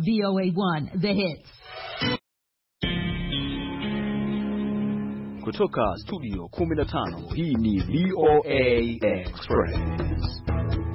VOA1, The Hits. Kutoka studio 15, hii ni VOA Express.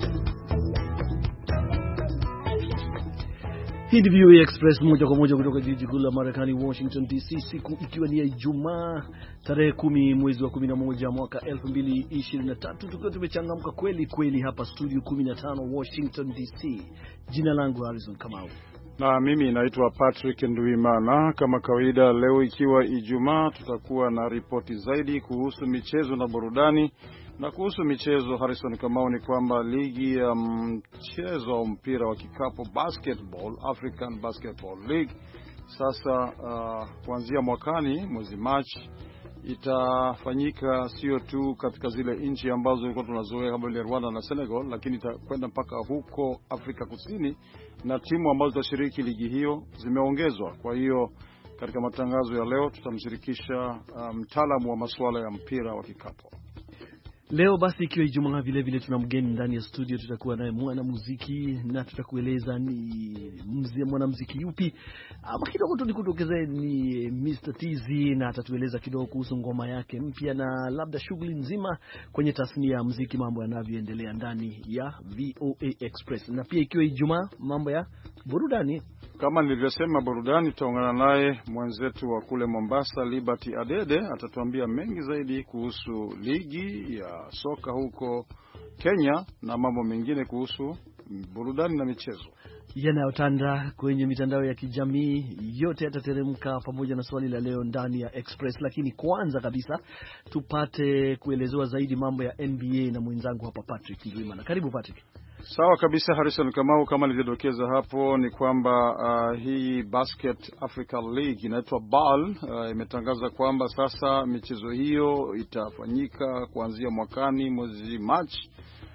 Hii ni VOA Express moja kwa moja kutoka jiji kuu la Marekani, Washington DC, siku ikiwa ni ya Ijumaa tarehe 10 mwezi wa 11 mwaka 2023, tukiwa tumechangamka kweli kweli hapa studio 15 Washington DC. Jina langu Harrison Kamau. Na mimi naitwa Patrick Nduimana. Kama kawaida, leo ikiwa Ijumaa, tutakuwa na ripoti zaidi kuhusu michezo na burudani. Na kuhusu michezo, Harrison Kamau, ni kwamba ligi ya mchezo wa mpira wa kikapu basketball, African Basketball League, sasa kuanzia mwakani mwezi Machi itafanyika sio tu katika zile nchi ambazo tulikuwa tunazoea kama vile Rwanda na Senegal, lakini itakwenda mpaka huko Afrika Kusini, na timu ambazo zitashiriki ligi hiyo zimeongezwa. Kwa hiyo katika matangazo ya leo tutamshirikisha mtaalamu wa masuala ya mpira wa kikapu. Leo basi ikiwa Ijumaa, vile vile tuna mgeni ndani ya studio. Tutakuwa naye mwanamuziki na tutakueleza ni mwanamuziki yupi, ama kidogo tu nikutokezee ni Mr. TZ, na atatueleza kidogo kuhusu ngoma yake mpya na labda shughuli nzima kwenye tasnia ya muziki, mambo yanavyoendelea ndani ya VOA Express. Na pia ikiwa Ijumaa, mambo ya burudani. Kama nilivyosema, burudani, tutaungana naye mwenzetu wa kule Mombasa, Liberty Adede, atatuambia mengi zaidi kuhusu ligi ya soka huko Kenya na mambo mengine kuhusu burudani na michezo yanayotanda kwenye mitandao ya kijamii. Yote yatateremka pamoja na swali la leo ndani ya Express, lakini kwanza kabisa tupate kuelezewa zaidi mambo ya NBA na mwenzangu hapa Patrick Ndwimana. Karibu Patrick. Sawa kabisa Harrison Kamau, kama nilivyodokeza hapo ni kwamba hii Basket Africa League inaitwa BAL imetangaza kwamba sasa michezo hiyo itafanyika kuanzia mwakani mwezi Machi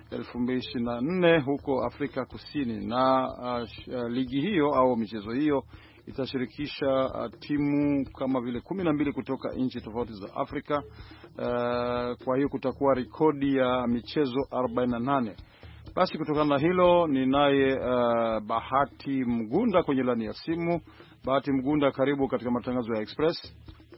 2024 huko Afrika Kusini, na ligi hiyo au michezo hiyo itashirikisha timu kama vile 12 kutoka nchi tofauti za Afrika. Kwa hiyo kutakuwa rekodi ya michezo 48. Basi kutokana na hilo ni naye Bahati Mgunda kwenye laini ya simu. Bahati Mgunda, karibu katika matangazo ya Express.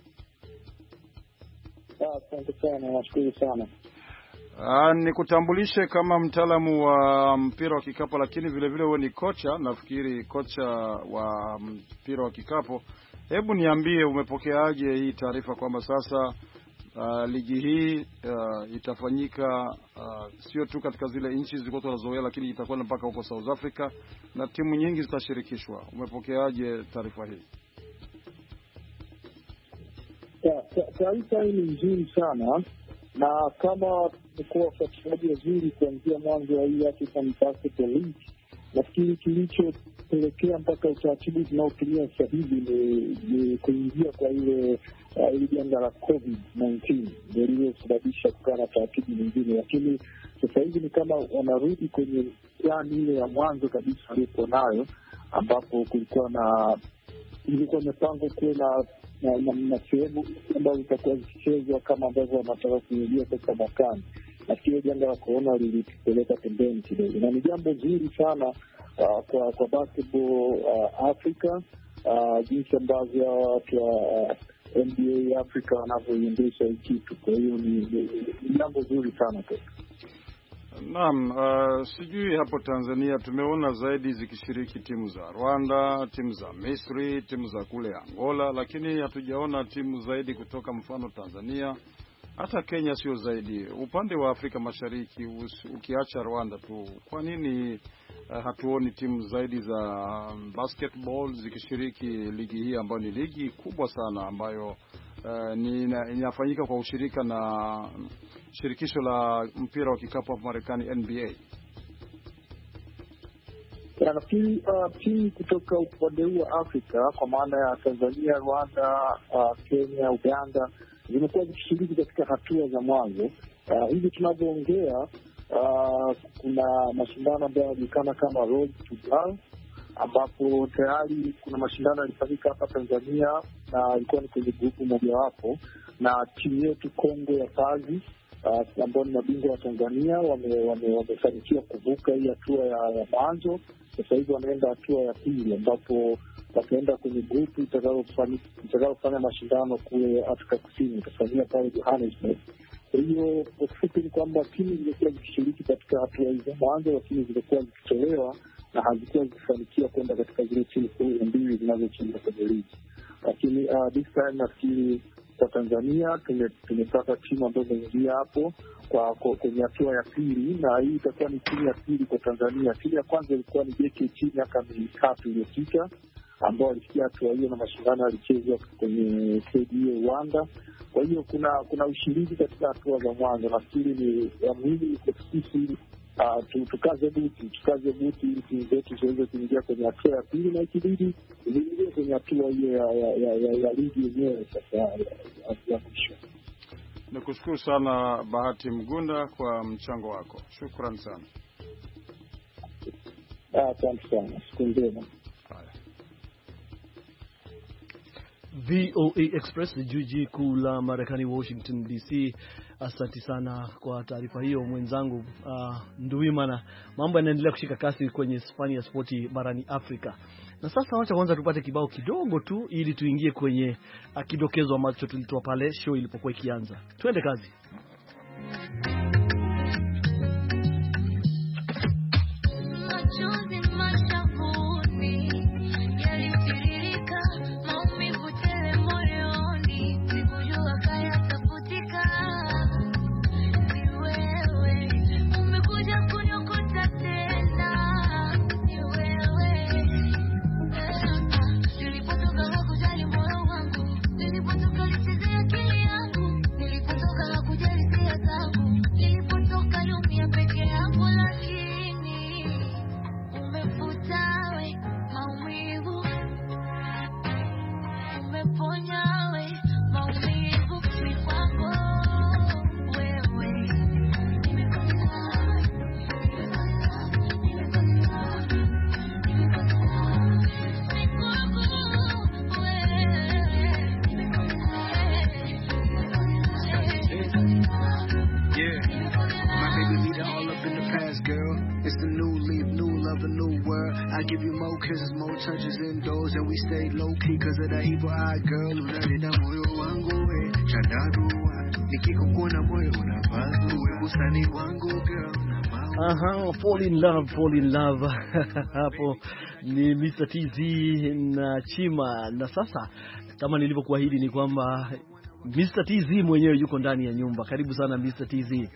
Asante sana, nashukuru sana. Nikutambulishe kama mtaalamu wa mpira wa kikapu, lakini vile vile wewe ni kocha, nafikiri kocha wa mpira wa kikapu. Hebu niambie, umepokeaje hii taarifa kwamba sasa ligi hii itafanyika sio tu katika zile nchi zilizo tunazoea, lakini itakuwa mpaka huko South Africa na timu nyingi zitashirikishwa. Umepokeaje taarifa hii? Taarifa hii ni nzuri sana, na kama tumekuwa wafuatiliaji wazuri kuanzia mwanzo wa hii African Basketball League, nafikiri kilichopelekea mpaka utaratibu tunaotumia sasa hivi ni kuingia kwa ile janga la COVID-19 ndio lililosababisha kukaa na taratibu nyingine, lakini sasa hivi ni kama wanarudi kwenye plani ile ya mwanzo kabisa waliokuwa nayo, ambapo kulikuwa imepangwa kuwe na sehemu ambazo zitakuwa zikichezwa kama ambavyo wanataka kuingia sasa mwakani. Nafikiri janga la corona lilipeleka pembeni kidogo, na ni jambo zuri sana kwa basketball Africa, jinsi ambavyo watu wa NBA Africa wanavyoiendesha hii kitu. Kwa hiyo ni jambo zuri sana tu. Naam, sijui hapo Tanzania tumeona zaidi zikishiriki timu za Rwanda, timu za Misri, timu za kule Angola, lakini hatujaona timu zaidi kutoka mfano Tanzania, hata Kenya sio zaidi. Upande wa Afrika Mashariki ukiacha Rwanda tu, kwa nini hatuoni timu zaidi za basketball zikishiriki ligi hii ambayo ni ligi kubwa sana ambayo inafanyika kwa ushirika na shirikisho la mpira wa kikapu hapa Marekani, NBA? Nafikiri timu kutoka upande huu wa Afrika kwa maana ya Tanzania, Rwanda, Kenya, Uganda zimekuwa zikishiriki katika hatua za mwanzo. Hivi tunavyoongea kuna mashindano ambayo yanajulikana kama Road to BAL, ambapo tayari kuna mashindano yalifanyika hapa Tanzania na ilikuwa ni kwenye grupu mojawapo, na timu yetu Kongo ya Kazi ambao ni mabingwa wa Tanzania wamefanikiwa kuvuka hii hatua ya mwanzo. Sasa hivi wanaenda hatua ya pili, ambapo wataenda kwenye grupu itakayofanya mashindano kule Afrika Kusini, itafanyia pale Johannesburg. Kwa hiyo kwa kifupi ni kwamba timu zimekuwa zikishiriki katika hatua hizi za mwanzo, lakini zimekuwa zikitolewa na hazikuwa zikifanikiwa kwenda katika zile timu 12 zinazocheza kwenye ligi. Lakini this time nafikiri kwa Tanzania tumepata timu ambayo imeingia hapo kwenye hatua ya pili, na hii itakuwa ni timu ya pili kwa Tanzania. Timu ya kwanza ilikuwa ni JKT miaka 3 iliyopita, ambao alifikia hatua hiyo na mashindano yalichezwa kwenye KDA Rwanda. Kwa hiyo kuna ushiriki katika hatua za mwanzo. Nafikiri ni ya muhimu kwa sisi tukaze buti ili timu zetu ziweze kuingia kwenye hatua ya pili, na ikibidi ziingie kwenye hatua hiyo ya ligi yenyewe sasa ya mwisho. Nikushukuru sana Bahati Mgunda kwa mchango wako. Shukrani sana. Asante sana. Siku njema. VOA Express, jiji kuu la Marekani, Washington DC. Asante sana kwa taarifa hiyo mwenzangu Nduwimana. Mambo yanaendelea kushika kasi kwenye Spania Sporti barani Afrika. Na sasa wacha kwanza tupate kibao kidogo tu ili tuingie kwenye kidokezo ambacho tulitoa pale show ilipokuwa ikianza. Twende kazi. Touches indoors and we stay low key cause of the evil eye girl. Unaleta moyo wangu we chandarua nikikukuona moyo unapazua we usani wangu girl. Fall in love. Hapo ni Mr. TZ na Chima. Na sasa kama nilivyokuahidi ni kwamba Mr. TZ mwenyewe yuko ndani ya nyumba. Karibu sana Mr. TZ.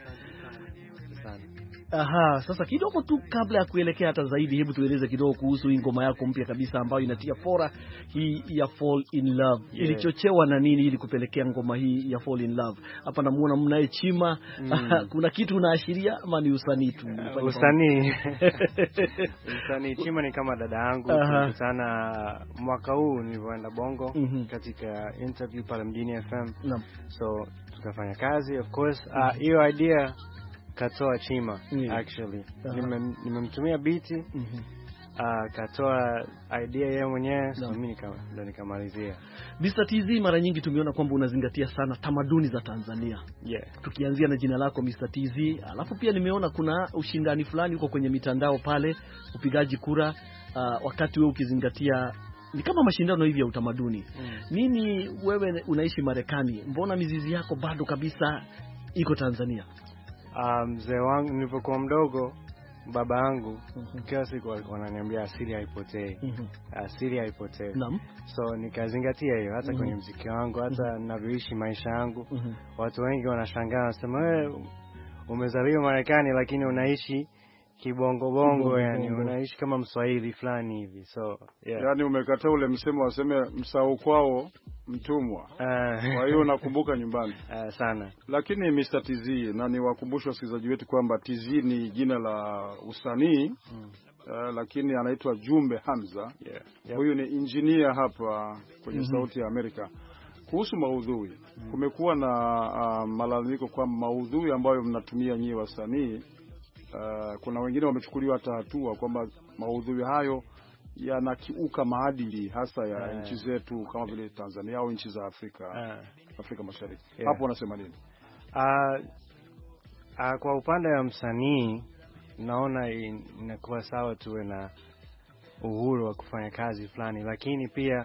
Sasa kidogo tu kabla ya kuelekea hata zaidi, hebu tueleze kidogo kuhusu hii ngoma yako mpya kabisa ambayo inatia fora, hii ya Fall in Love. Yeah. Ilichochewa na nini ili kupelekea ngoma hii ya Fall in Love? Hapa namuona mnaye Chima. Kuna kitu unaashiria ama ni usanii tu? Usanii. Chima ni kama dada yangu sana. Mwaka huu nilipoenda Bongo katika interview pale Mjini FM. So tukafanya kazi, of course. Hiyo idea katoa Chima, actually. Nimemtumia beat, katoa idea yeye mwenyewe, so mimi ndo nikamalizia. Mr. TZ, mara nyingi tumeona kwamba unazingatia sana tamaduni za Tanzania. Yeah. Tukianzia na jina lako Mr. TZ, alafu pia nimeona kuna ushindani fulani uko kwenye mitandao pale, upigaji kura, wakati wewe ukizingatia ni kama mashindano hivi ya utamaduni. Nini, wewe unaishi Marekani, mbona mizizi yako bado kabisa iko Tanzania? Mzee wangu nilipokuwa mdogo, baba yangu kila siku wananiambia asili haipotei. Asili haipotei. So nikazingatia hiyo hata kwenye muziki wangu, hata ninavyoishi maisha yangu. Watu wengi wanashangaa, wanasema wewe umezaliwa Marekani lakini unaishi kibongo bongo, yani unaishi kama Mswahili fulani hivi. So yeah. Yani umekataa ule msemo waseme msao kwao mtumwa. Kwa hiyo nakumbuka nyumbani. Sana. Lakini Mr. TZ, na niwakumbusha wasikilizaji wetu kwamba TZ ni jina la usanii. Lakini anaitwa Jumbe Hamza. Huyu ni engineer hapa kwenye Sauti ya Amerika. Kuhusu maudhui, kumekuwa na malalamiko kwamba maudhui ambayo mnatumia nyinyi wasanii, kuna wengine wamechukuliwa hata hatua kwamba maudhui hayo yanakiuka maadili hasa ya nchi zetu kama vile Tanzania au nchi za Afrika Mashariki. Hapo wanasema nini? Kwa upande wa msanii naona inakuwa sawa tuwe na uhuru wa kufanya kazi fulani, lakini pia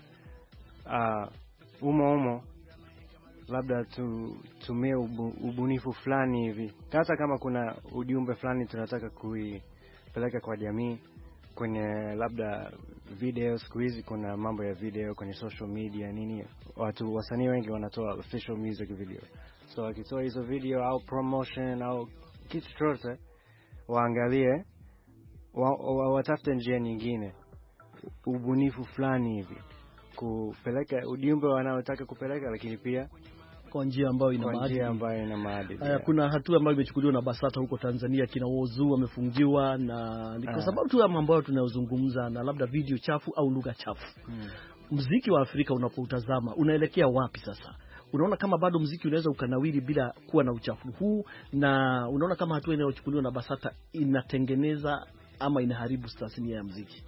umo labda tumie ubunifu fulani hivi, hata kama kuna ujumbe fulani tunataka kuipeleka kwa jamii kwenye labda video. Siku hizi kuna mambo ya video kwenye social media nini, wasanii wengi wanatoa official music video, so wakitoa hizo video au promotion au kitu chochote, waangalie watafute njia nyingine, ubunifu fulani hivi kupeleka ujumbe wanaotaka kupeleka, lakini pia kwa njia ambayo ina maadili. Kuna hatua ambayo imechukuliwa na BASATA huko Tanzania, kina Whozu wamefungiwa na ni kwa sababu tu ya mambo tunayozungumza na labda video chafu au lugha chafu. Muziki wa Afrika unapoutazama unaelekea wapi sasa? Unaona kama bado muziki unaweza ukanawiri bila kuwa na uchafu huu, na unaona kama hatua inayochukuliwa na BASATA inatengeneza ama inaharibu tasnia ya muziki?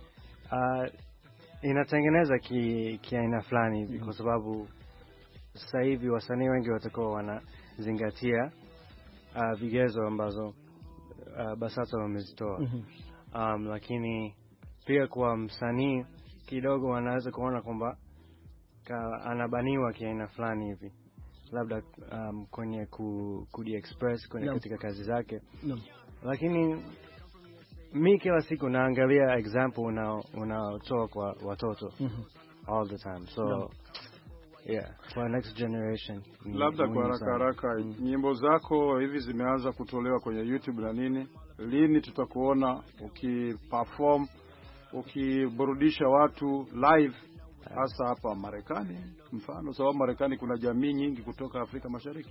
Inatengeneza kiaina fulani kwa sababu sasa hivi wasanii wengi watakuwa wanazingatia vigezo ambazo BASATA wamezitoa. Lakini pia kwa msanii kidogo wanaweza kuona kwamba anabaniwa kiaina fulani hivi, labda kwenye express kwenye katika kazi zake. Lakini mi kila siku naangalia example unaotoa kwa watoto all the time, so for next generation. Labda kwa haraka nyimbo zako hivi zimeanza kutolewa kwenye YouTube na nini, lini tutakuona ukiperform, ukiburudisha watu live, hasa hapa Marekani mfano? Sababu Marekani kuna jamii nyingi kutoka Afrika Mashariki.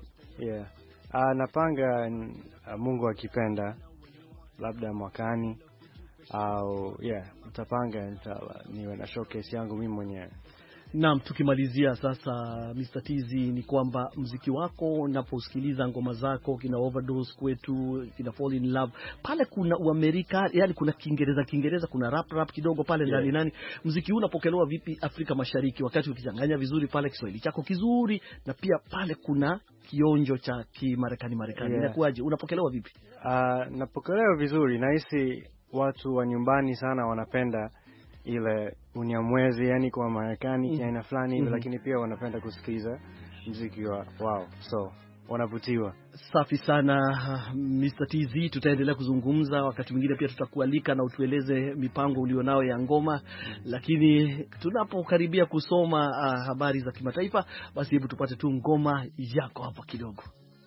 Napanga Mungu akipenda labda mwakani au utapanga niwe na showcase yangu mimi mwenyewe. Naam, tukimalizia sasa Mr. Tizi, ni kwamba muziki wako unaposikiliza ngoma zako kina Overdose kwetu, kina Fall in Love, pale kuna Uamerika, yani kuna Kiingereza, kuna rap kidogo pale ndani. Nani muziki huu unapokelewa vipi Afrika Mashariki, wakati ukichanganya vizuri pale Kiswahili chako kizuri na pia pale kuna kionjo cha Kimarekani? Inakuwaje, unapokelewa vipi? Napokelewa vizuri, nahisi watu wa nyumbani sana wanapenda ile unyamwezi, yani kwa Marekani aina fulani hivi, lakini pia wanapenda kusikiza muziki wao, so wanavutiwa. Safi sana Mr. TZ, tutaendelea kuzungumza wakati mwingine, pia tutakualika na utueleze mipango ulionao ya ngoma. Lakini tunapokaribia kusoma habari za kimataifa, basi hebu tupate tu ngoma yako hapa kidogo.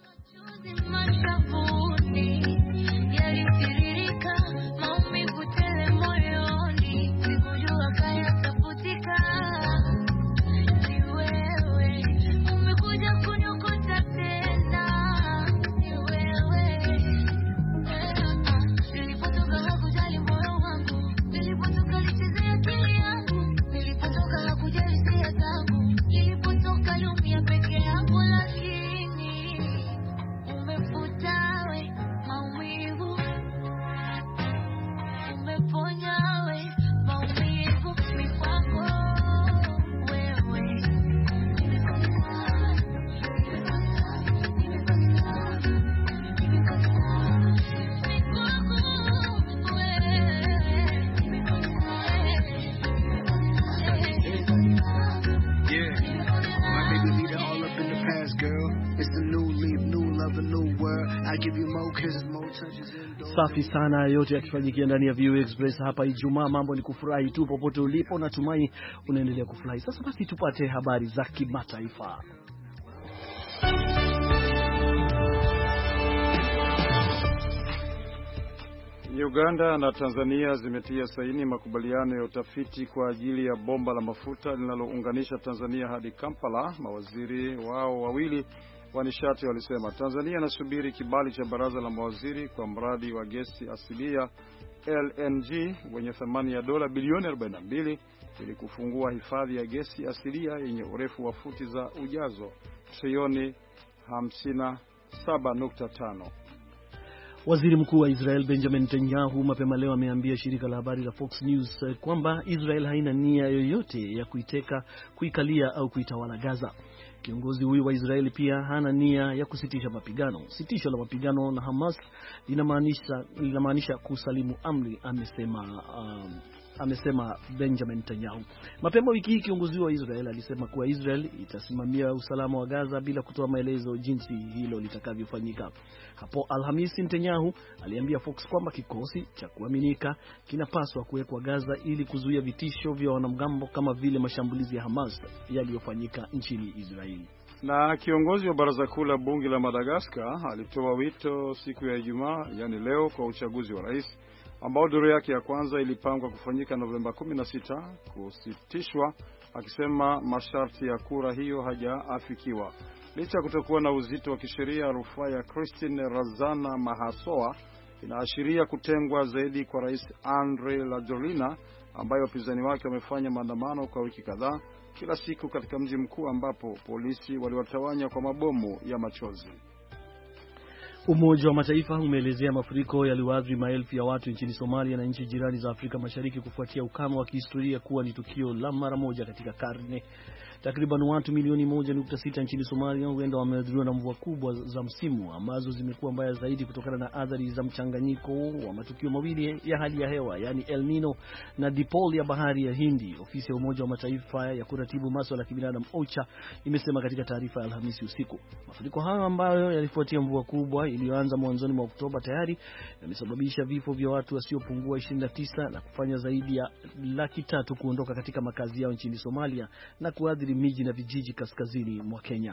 Safi sana, yote yakifanyikia ndani ya VOA Express hapa Ijumaa. Mambo ni kufurahi tu popote ulipo, natumai unaendelea kufurahi. Sasa basi tupate habari za kimataifa. Uganda na Tanzania zimetia saini makubaliano ya utafiti kwa ajili ya bomba la mafuta linalounganisha Tanzania hadi Kampala. Mawaziri wao wawili wa nishati walisema Tanzania inasubiri kibali cha baraza la mawaziri kwa mradi wa gesi asilia LNG wenye thamani ya dola bilioni 42 ili kufungua hifadhi ya gesi asilia yenye urefu wa futi za ujazo trilioni 57.5. Waziri Mkuu wa Israel Benjamin Netanyahu mapema leo ameambia shirika la habari la Fox News kwamba Israel haina nia yoyote ya kuikalia au kuitawala Gaza. Kiongozi huyu wa Israeli pia hana nia ya kusitisha mapigano. Sitisho la mapigano na Hamas linamaanisha kusalimu amri, amesema Benjamin Netanyahu. Mapema wiki hii kiongozi wa Israel alisema kuwa Israel itasimamia usalama wa Gaza bila kutoa maelezo jinsi hilo litakavyofanyika. Hapo Alhamisi Netanyahu aliambia Fox kwamba kikosi cha kuaminika kinapaswa kuwekwa Gaza ili kuzuia vitisho vya wanamgambo kama vile mashambulizi ya Hamas yaliyofanyika nchini Israeli. Na kiongozi wa baraza kuu la bunge la Madagascar alitoa wito siku ya Ijumaa, yani leo, kwa uchaguzi wa rais ambao duru yake ya kwanza ilipangwa kufanyika Novemba 16 kusitishwa, akisema masharti ya kura hiyo hajaafikiwa. Licha kutokuwa na uzito wa kisheria, rufaa ya Christine Razana Mahasoa inaashiria kutengwa zaidi kwa rais Andre Rajoelina, ambaye wapinzani wake wamefanya maandamano kwa wiki kadhaa kila siku katika mji mkuu ambapo polisi waliwatawanya kwa mabomu ya machozi. Umoja wa Mataifa umeelezea mafuriko yaliyoathiri maelfu ya watu nchini Somalia na nchi jirani za Afrika Mashariki kufuatia ukame wa kihistoria kuwa ni tukio la mara moja katika karne. Takriban watu milioni 1.6 nchini Somalia huenda wameathiriwa na mvua kubwa za msimu ambazo zimekuwa mbaya zaidi kutokana na athari za mchanganyiko wa matukio mawili ya hali ya hewa, yani El Nino na dipole ya bahari ya Hindi. Ofisi ya Umoja wa Mataifa ya kuratibu masuala ya kibinadamu OCHA imesema katika taarifa ya Alhamisi usiku. Mafuriko hayo ambayo yalifuatia mvua kubwa iliyoanza mwanzoni mwa Oktoba tayari yamesababisha vifo vya watu wasiopungua 29 na kufanya zaidi ya 300,000 kuondoka katika makazi yao nchini Somalia na kuathiri miji na vijiji kaskazini mwa Kenya.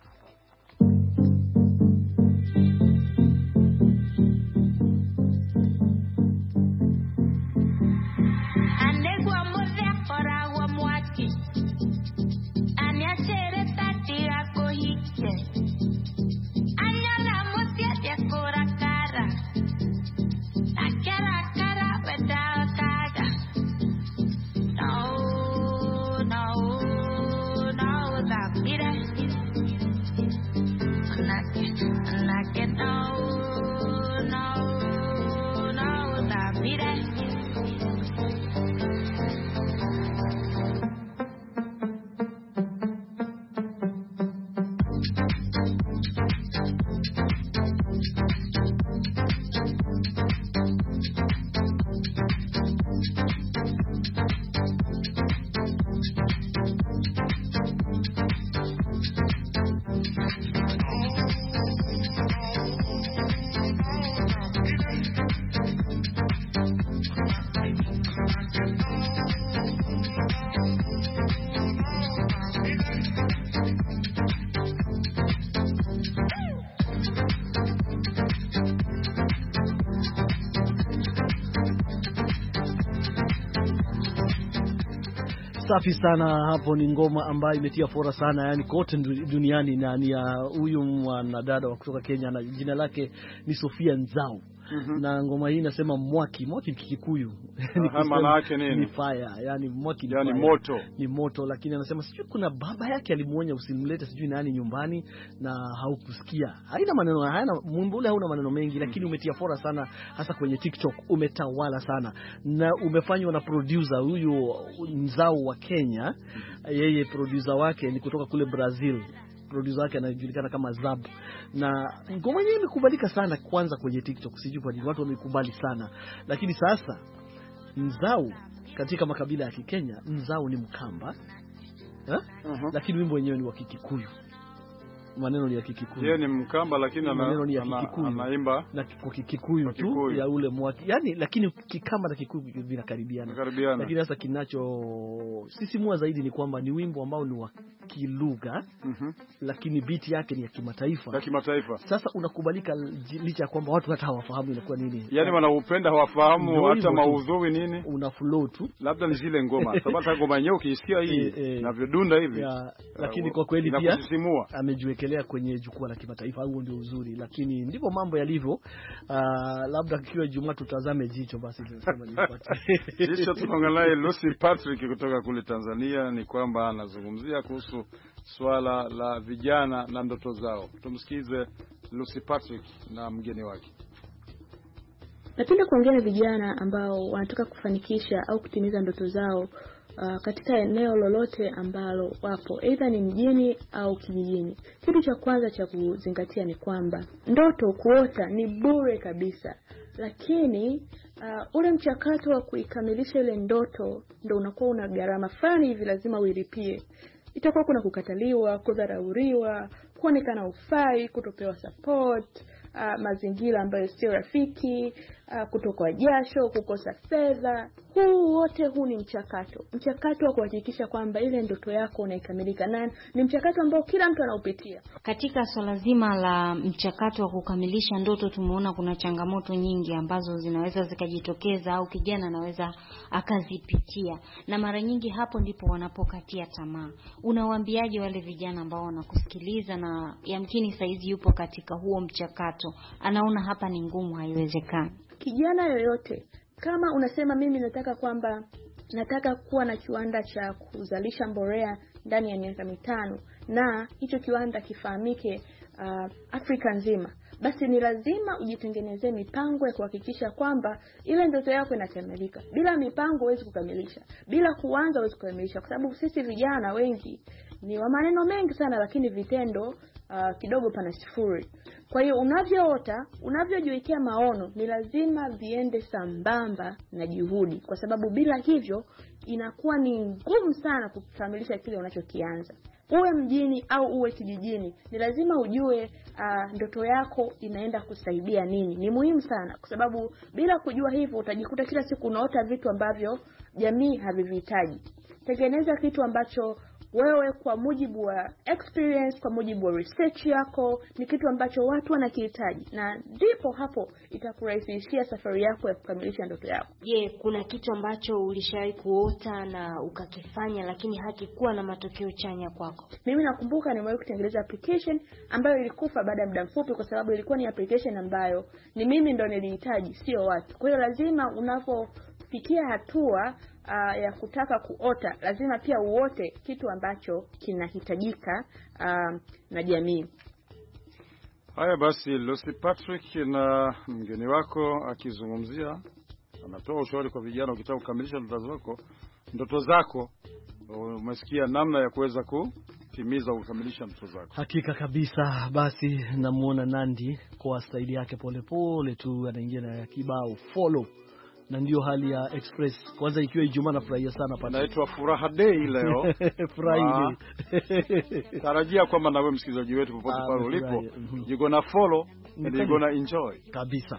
Safi sana, hapo ni ngoma ambayo imetia fora sana, yani kote duniani, na ni huyu mwanadada wa kutoka Kenya na jina lake ni Sofia Nzau. Na ngoma hii inasema mwaki ni Kikuyu. Maana yake nini? Ni fire, yani mwaki yani moto. Ni moto, lakini anasema sijui kuna baba yake alimuonya usimlete sijui nani nyumbani na haukusikia. Haina maneno, mumbule hauna maneno mengi, lakini umetia fora sana hasa kwenye TikTok, umetawala sana. Na umefanywa na producer huyu Nzau wa Kenya. Yeye producer wake ni kutoka kule Brazil. Producer wake anajulikana kama Zab, na ngoma yenyewe imekubalika sana kwanza kwenye TikTok, sijui kwa nini watu wamekubali sana. Lakini sasa Nzau katika makabila ya Kikenya, Nzau ni Mkamba, lakini wimbo wenyewe ni wa Kikikuyu. Maneno ni ya Kikikuyu. Yeye ni Mkamba lakini anaimba na kwa Kikikuyu tu ya ule mwaki. Yani lakini Kikamba na Kikuyu vinakaribiana. Lakini sasa sisimua zaidi ni kwamba ni wimbo ambao ni wa kilugha, lakini beat yake ni ya kimataifa. Sasa unakubalika licha ya kwamba watu hata hawafahamu inakuwa nini. Yani wanaupenda hawafahamu hata maudhui nini. Una flow tu. Labda ni zile ngoma. Sababu hata ngoma yenyewe ukisikia hii na vidunda hivi. Lakini kwa kweli pia amejiwekelea kwenye jukwaa la kimataifa, au ndio uzuri, lakini ndivyo mambo yalivyo. Labda kikiwa Jumaa tutazame jicho basi tunasema nipate. Jicho tunaangalia Lucy Patrick kutoka kule Tanzania, ni kwamba anazungumzia kuhusu swala la vijana na ndoto zao. Tumsikize Lucy Patrick na mgeni wake. Napenda kuongea na vijana ambao wanataka kufanikisha au kutimiza ndoto zao katika eneo lolote ambalo wapo, aidha ni mjini au kijijini. Kitu cha kwanza cha kuzingatia ni kwamba ndoto kuota ni bure kabisa, lakini ule mchakato wa kuikamilisha ile ndoto ndio unakuwa una gharama fulani hivi, lazima uilipie. Itakuwa kuna kukataliwa, kudharauliwa, kuonekana ufai, kutopewa support, mazingira ambayo sio rafiki, kutoka jasho, kukosa fedha. Huu ni mchakato wa kuhakikisha kwamba ile ndoto yako unaikamilika, na ni mchakato ambao kila mtu anaupitia. Katika swala zima la mchakato wa kukamilisha ndoto, tumeona kuna changamoto nyingi ambazo zinaweza zikajitokeza au kijana anaweza akazipitia, na mara nyingi hapo ndipo wanapokatia tamaa. Unawaambiaje wale vijana ambao wanakusikiliza na yamkini saizi yupo katika huo mchakato, anaona hapa ni ngumu, haiwezekani? Kijana yoyote, kama unasema mimi nataka kuwa na kiwanda cha kuzalisha mbolea ndani ya miaka 5 na hicho kiwanda kifahamike Afrika nzima, basi ni lazima ujitengenezee mipango ya kuhakikisha kwamba ile ndoto yako inakamilika. Bila mipango huwezi kukamilisha, bila kuanza huwezi kukamilisha, kwa sababu sisi vijana wengi ni wa maneno mengi sana, lakini vitendo kidogo pana sifuri. Kwa hiyo unavyoota, unavyojiwekea maono, ni lazima viende sambamba na juhudi, kwa sababu bila hivyo inakuwa ni ngumu sana kukamilisha kile unachokianza. Uwe mjini au uwe kijijini, ni lazima ujue ndoto yako inaenda kusaidia nini. Ni muhimu sana, kwa sababu bila kujua hivyo utajikuta kila siku unaota vitu ambavyo jamii havivihitaji. Tengeneza kitu ambacho wewe kwa mujibu wa experience, kwa mujibu wa research yako, ni kitu ambacho watu wanakihitaji, na ndipo hapo itakurahisishia safari yako ya kukamilisha ndoto yako. Kuna kitu ambacho ulishawahi kuota na ukakifanya lakini hakikuwa na matokeo chanya kwako? Mimi nakumbuka nimewahi kutengeneza application ambayo ilikufa baada ya muda mfupi, kwa sababu ilikuwa ni application ambayo ni mimi ndo nilihitaji, sio watu. Kwa hiyo lazima unapofikia hatua ya kutaka kuota, lazima pia uote kitu ambacho kinahitajika na jamii. Haya basi, Lucy Patrick na mgeni wako akizungumzia, anatoa ushauri kwa vijana, ukitaka kukamilisha ndoto zako, umesikia namna ya kuweza kutimiza kukamilisha ndoto zako. Hakika kabisa. Basi namuona Nandi kwa staili yake polepole tu anaingia na kibao follow. Na ndio hali ya Express. Kwanza ikiwa Ijumaa, nafurahia sana pale. Naitwa Furaha Day leo. Friday. Tarajia kwamba na wewe msikilizaji wetu popote pale ulipo, you gonna follow and you gonna enjoy. Kabisa.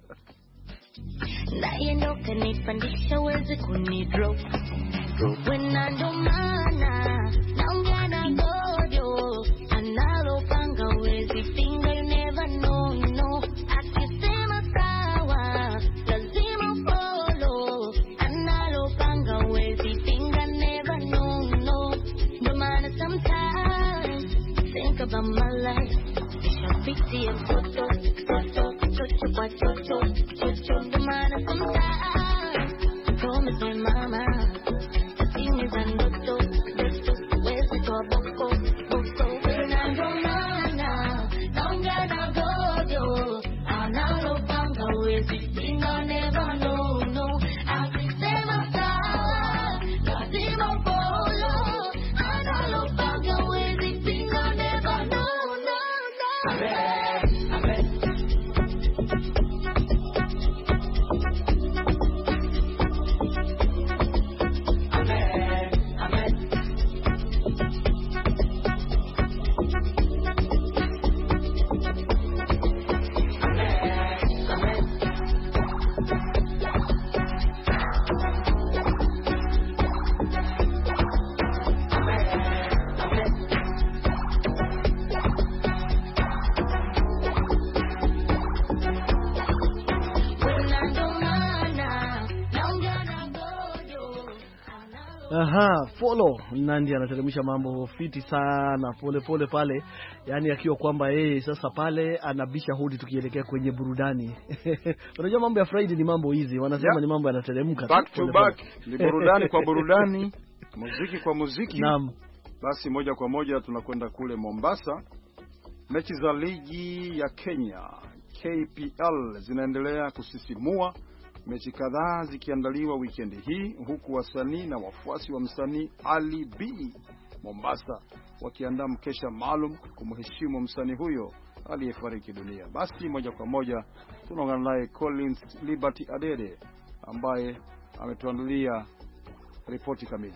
Naye ndo kanipandisha uweze kunidrop. Wena ndo maana naongea na gojo, analopanga uwezi finga, you never know, no. Akisema sawa lazima follow, analopanga uwezi finga, never know, no. Ndo maana sometimes think about my life, nishapitia mtoto kwa chocho. Ndo maana sometimes promise my mama things and ndoto wezi toa boko. Na ndo maana naongea na gojo, analopanga uwezi finga, never know, no. Akisema sawa lazima follow, analopanga uwezi finga, never know, no, no. Follow. Nandi anateremsha mambo fiti sana pole pale, yani akiwa kwamba yeye sasa pale anabisha hodi tukielekea kwenye burudani. Unajua mambo ya Friday ni mambo hizi, wanasema ni mambo yanateremka back to back, ni burudani kwa burudani, muziki kwa muziki. Naam. Basi moja kwa moja tunakwenda kule Mombasa. Mechi za ligi ya Kenya, KPL zinaendelea kusisimua, mechi kadhaa zikiandaliwa wikendi hii, huku wasanii na wafuasi wa msanii Ali B Mombasa wakiandaa mkesha maalum kumheshimu msanii huyo aliyefariki dunia. Basi moja kwa moja tunaungana naye Collins Liberty Adede ambaye ametuandalia ripoti kamili.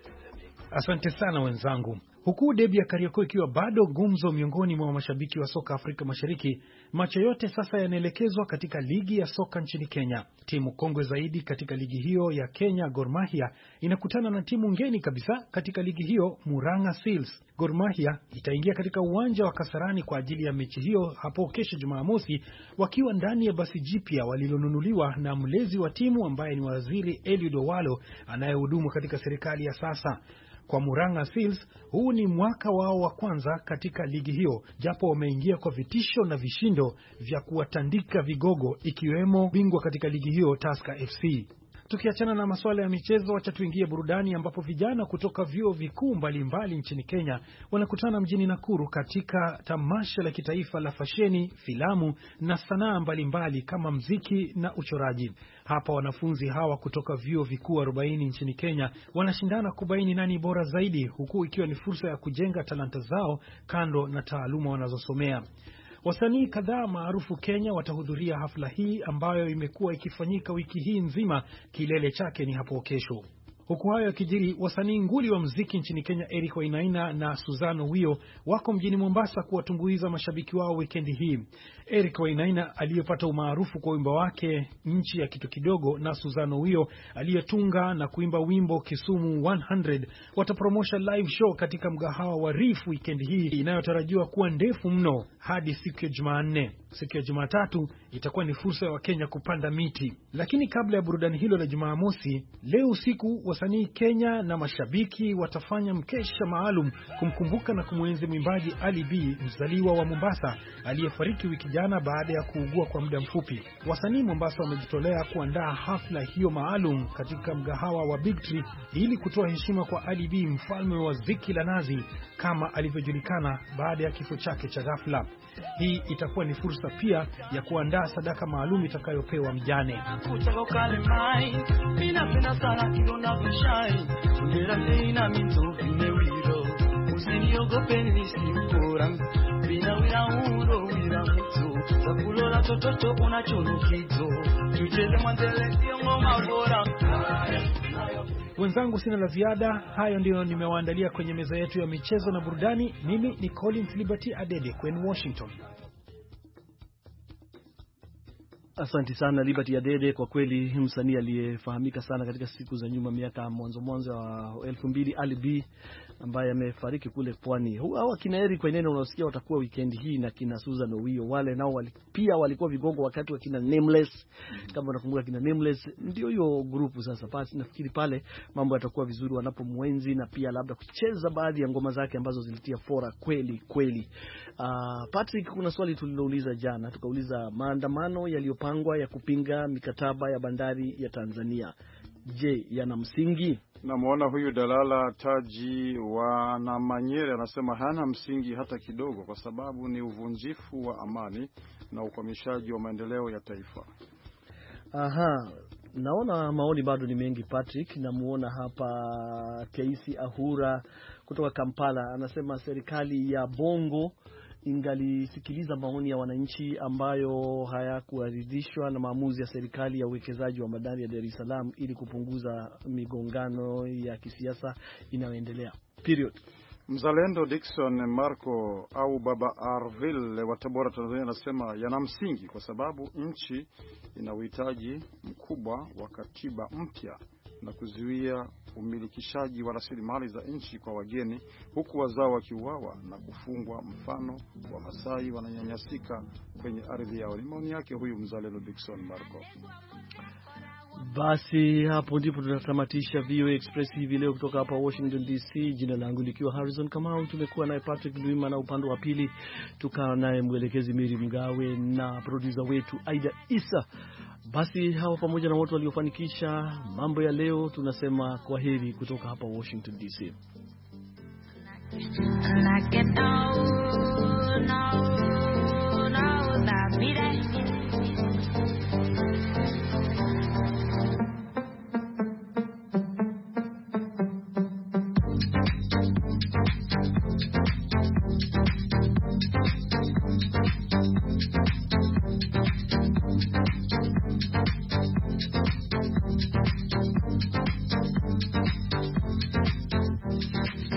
Asante sana wenzangu. Huku debi ya Kariakoo ikiwa bado gumzo miongoni mwa mashabiki wa soka Afrika Mashariki, macho yote sasa yanaelekezwa katika ligi ya soka nchini Kenya. Timu kongwe zaidi katika ligi hiyo ya Kenya, Gor Mahia, inakutana na timu ngeni kabisa katika ligi hiyo, Murang'a Seals. Gor Mahia itaingia katika uwanja wa Kasarani kwa ajili ya mechi hiyo hapo kesho Jumamosi, wakiwa ndani ya basi jipya walilonunuliwa na mlezi wa timu ambaye ni Waziri Eliud Owalo anayehudumu katika serikali ya sasa. Kwa Murang'a Seals, huu ni mwaka wao wa kwanza katika ligi hiyo, japo wameingia kwa vitisho na vishindo vya kuwatandika vigogo ikiwemo bingwa katika ligi hiyo Tusker FC. Tukiachana na masuala ya michezo, acha tuingie burudani ambapo vijana kutoka vyuo vikuu mbalimbali nchini Kenya wanakutana mjini Nakuru katika tamasha la kitaifa la fasheni, filamu na sanaa mbalimbali kama mziki na uchoraji. Hapa wanafunzi hawa kutoka vyuo vikuu 40 nchini Kenya wanashindana kubaini nani bora zaidi, huku ikiwa ni fursa ya kujenga talanta zao kando na taaluma wanazosomea. Wasanii kadhaa maarufu Kenya watahudhuria hafla hii ambayo imekuwa ikifanyika wiki hii nzima. Kilele chake ni hapo kesho. Huku hayo yakijiri, wasanii nguli wa muziki nchini Kenya Eric Wainaina na Suzano Wio wako mjini Mombasa kuwatumbuiza mashabiki wao weekendi hii. Eric Wainaina aliyepata umaarufu kwa wimbo wake Nchi ya Kitu Kidogo na Suzano Wio aliyetunga na kuimba wimbo Kisumu 100 watapromosha live show katika mgahawa wa Reef weekendi hii inayotarajiwa kuwa ndefu mno hadi siku ya Jumanne. Siku ya Jumatatu itakuwa ni fursa ya Wakenya kupanda miti. Lakini kabla ya burudani hilo la Jumamosi, leo usiku wasanii Kenya na mashabiki watafanya mkesha maalum kumkumbuka na kumwenzi mwimbaji Ali B, mzaliwa wa Mombasa aliyefariki wiki jana baada ya kuugua kwa muda mfupi. Wasanii Mombasa wamejitolea kuandaa hafla hiyo maalum katika mgahawa wa Big Tree ili kutoa heshima kwa Ali B, mfalme wa ziki la nazi kama alivyojulikana baada ya kifo chake cha ghafla. Hii itakuwa ni fursa pia ya kuandaa sadaka maalum itakayopewa mjane. Wenzangu, sina la ziada. Hayo ndio nimewaandalia kwenye meza yetu ya michezo na burudani. Mimi ni Collins Liberty Adede kwenu Washington. Asante sana Liberty Adede, kwa kweli msanii aliyefahamika sana katika siku za nyuma, miaka mwanzo wa 2000, Ali B ambaye amefariki kule pwani. Hawa kina Eric Wainaina unasikia watakuwa weekend hii na kina Susan Owio, wale nao pia walikuwa vigongo wakati wa kina Nameless. Kama unakumbuka kina Nameless, ndio hiyo grupu sasa. Basi nafikiri pale mambo yatakuwa vizuri wanapomwenzi na pia labda kucheza baadhi ya ngoma zake ambazo zilitia fora kweli. Patrick, kuna swali tulilouliza jana, tukauliza maandamano yaliyopangwa ya kupinga mikataba ya bandari ya Tanzania, je, yana msingi? Namuona huyu Dalala Taji wa Namanyere anasema hana msingi hata kidogo, kwa sababu ni uvunjifu wa amani na ukwamishaji wa maendeleo ya taifa. Aha, naona maoni bado ni mengi Patrick. Namuona hapa Keisi Ahura kutoka Kampala anasema serikali ya Bongo ingalisikiliza maoni ya wananchi ambayo hayakuridhishwa na maamuzi ya serikali ya uwekezaji wa bandari ya Dar es Salaam ili kupunguza migongano ya kisiasa inayoendelea. Period. Mzalendo Dickson Marco au Baba Arville wa Tabora Tanzania anasema yana msingi kwa sababu nchi ina uhitaji mkubwa wa katiba mpya na kuzuia umilikishaji wa rasilimali za nchi kwa wageni, huku wazao wakiuawa na kufungwa. Mfano wa Masai wananyanyasika kwenye ardhi yao. Ni maoni yake huyu Mzalendo Dickson Marco. Basi hapo ndipo tunatamatisha VOA Express hivi leo kutoka hapa Washington DC. Jina langu likiwa Harrison Kamau. Tumekuwa naye Patrick Ndwima na upande wa pili tukawa naye mwelekezi Miri Mgawe na producer wetu Aida Isa. Basi hawa pamoja na watu waliofanikisha mambo ya leo tunasema kwaheri kutoka hapa Washington DC. And I get down, now, that